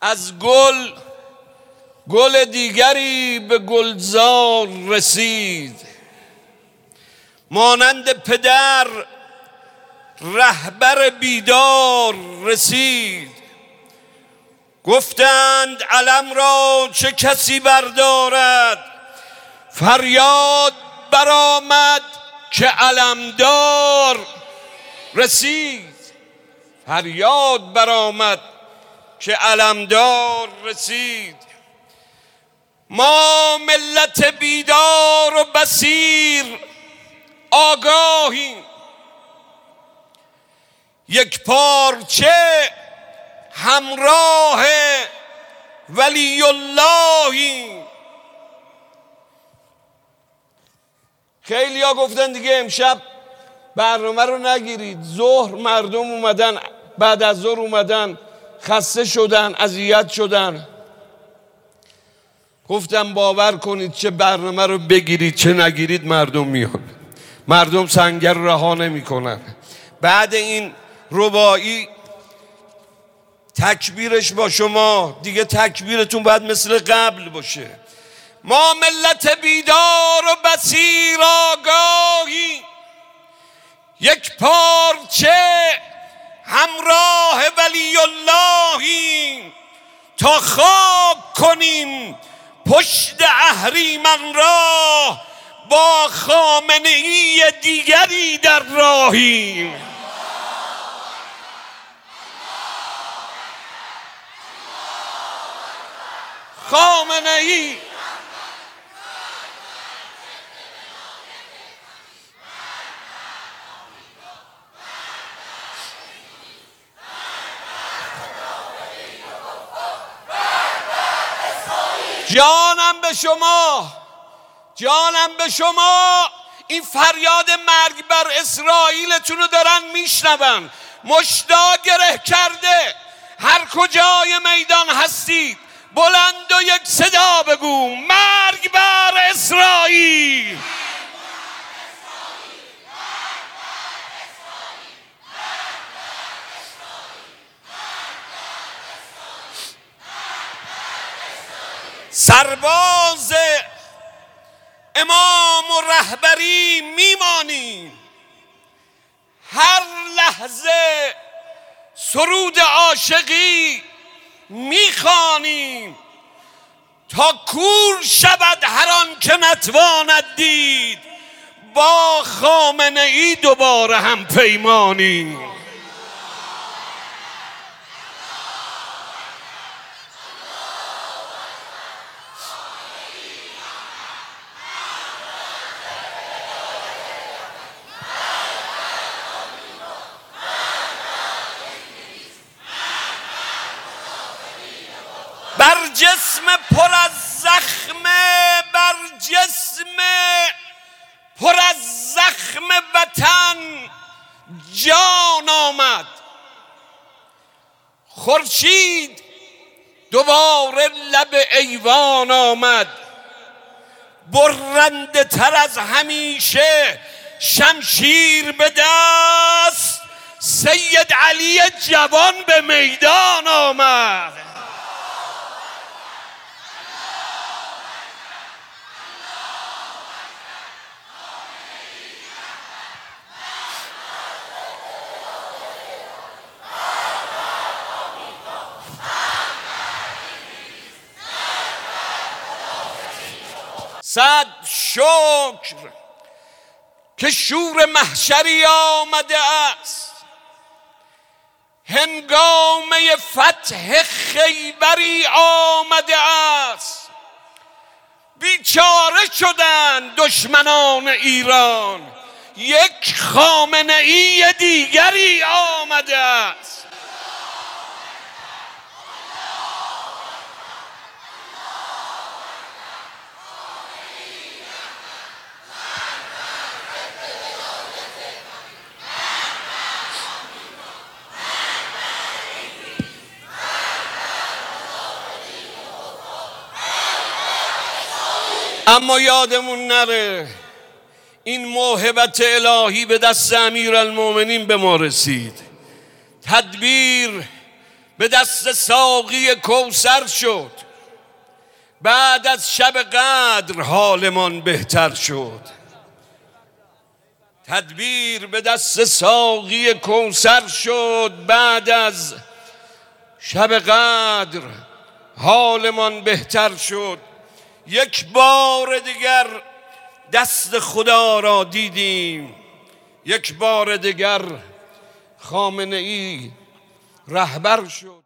از گل دیگری به گلزار رسید، مانند پدر رهبر بیدار رسید. گفتند علم را چه کسی بردارد، فریاد برآمد که علمدار رسید. فریاد برآمد که علمدار رسید. ما ملت بیدار و بصیر آگاهیم، یک پارچه همراه ولی اللهیم. خیلی ها گفتن دیگه امشب برنامه رو نگیرید، ظهر مردم اومدن، بعد از ظهر اومدن خسته شدن، اذیت شدن. گفتم باور کنید چه برنامه رو بگیرید چه نگیرید مردم میان، مردم سنگر رها نمی کنن. بعد این رباعی تکبیرش با شما دیگه تکبیرتون باید مثل قبل باشه. ما ملت بیدار و بصیر آگاهی، یک پارچه همراه ولی اللهیم، تا خاک کنیم پشت اهریمن را، با خامنه ای دیگری در راهیم. خامنه ای جانم به شما این فریاد مرگ بر اسرائیلتون رو دارن میشنون. مشتا گره کرده، هر کجای میدان هستید بلند و یک صدا بگو مرگ بر اسرائیل. سرباز امام و رهبری میمانیم، هر لحظه سرود عاشقی میخوانیم، تا کور شود هر آن که نتواند دید، با خامنه ای دوباره هم پیمانیم. بر جسم پر از زخم وطن جان آمد، خورشید دوباره لب ایوان آمد، برنده تر از همیشه شمشیر به دست، سید علی جوان به میدان آمد. صد شکر که شور محشری آمده است، هنگامه فتح خیبری آمده است. بیچاره شدند دشمنان ایران، یک خامنه ای دیگری آمده است. اما یادمون نره این موهبت الهی به دست امیرالمومنین به ما رسید. تدبیر به دست ساقی کوثر شد. بعد از شب قدر حالمان بهتر شد. تدبیر به دست ساقی کوثر شد. بعد از شب قدر حالمان بهتر شد. یک بار دیگر دست خدا را دیدیم. یک بار دیگر خامنه‌ای رهبر شد.